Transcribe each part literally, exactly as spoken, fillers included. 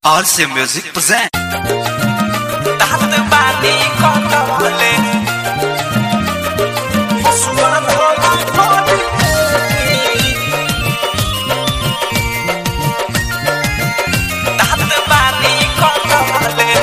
R C Music present. दात बानी कटवले हसुआ धोला धोली दात बानी कटवले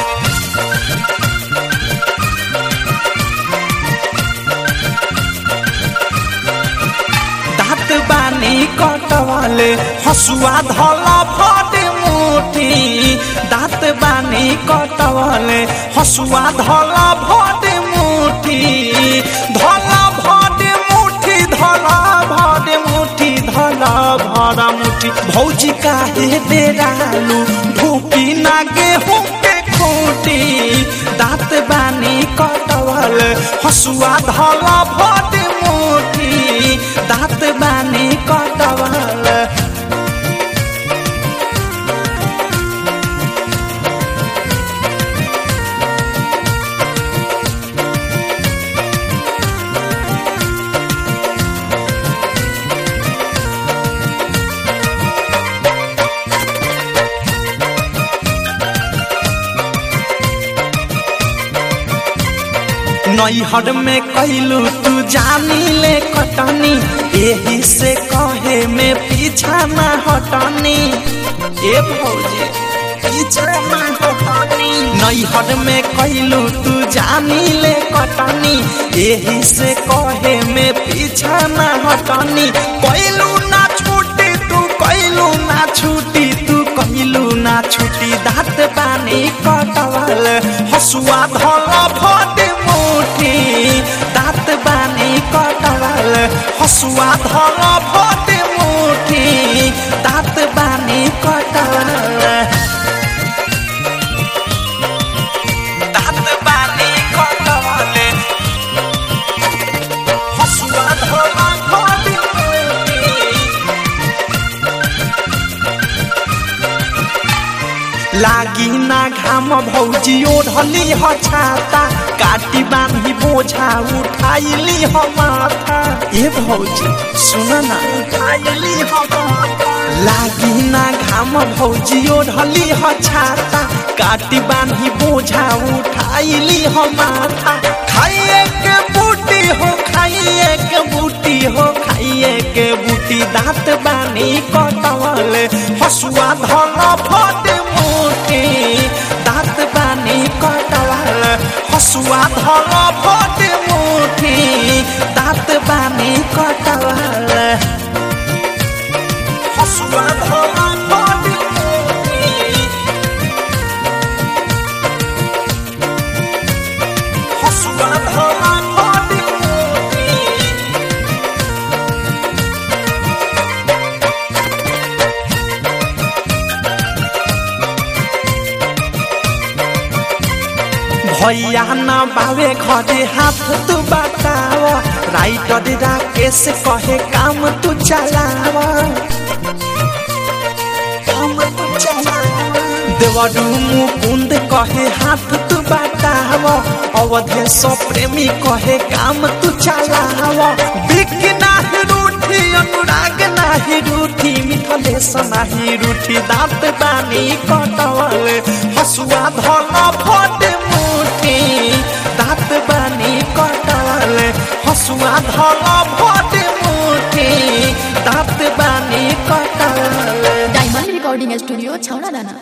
दात बानी कटवले हसुआ धोला फटे मुठी दात बानी कटवले हसुआ धला भटे मुठी धला भटे मुठी धला भटे मुठी धला भरा मुठी भौजी काहे डेरालू ढूकी ना गेहूं के खूटी दात बानी कटवले हसुआ धला भटे मुठी दात बानी कटवले नैहर में कैलू तू जानी ले कटनी यही से कहे में पीछा न हटनी ए भौजी पीछा न हटनी नैहर में कैलू तू जानी ले कटनी यही से कहे में पीछा न हटनी कैलू ना छूटी तू कैलू ना छूटी तू कैलू ना छूटी दात बानी कटवल हसुआ धला भटे दात बानी कटवल हसुआ धला भटे मुठी दात बानी कटवल दात बानी कटवल हसुआ धला भटे लागी ना घाम भौजी ओढ़ली ह छाता काटी बांधी बोझा उठाइली ह माथा ए भौजी सुन ना उठाइली ह माथा लागी ना घाम भौजी ओढ़ली ह छाता काटी बांधी बोझा उठाइली ह माथा खाइए के बूटी हो खाइए के बूटी हो खाइए के बूटी दात बानी कटवल हसुआ धला भटे दात बानी कटवल हसुआ धला भटे मुठी दात बानी कटवल हसुआ धला भटे मुठी हसुआ धला भटे भैया न बावे घरे हाथ तू बताव राइटर राकेश कहे काम तू चलाव काम तू चलाव देवरू मुकुंद कहे हाथ तू बताव अवधेश प्रेमी कहे काम तू चलाव बिकी नाही रूठी अनुराग नाही रूठी मिथलेश नाही रूठी दात बानी कटवल हसुआ धला भटे दात बानी कटवल हसुआ धला भटे मुठी दात बानी कटवल डायमंड रिकॉर्डिंग स्टूडियो छौड़ा दाना।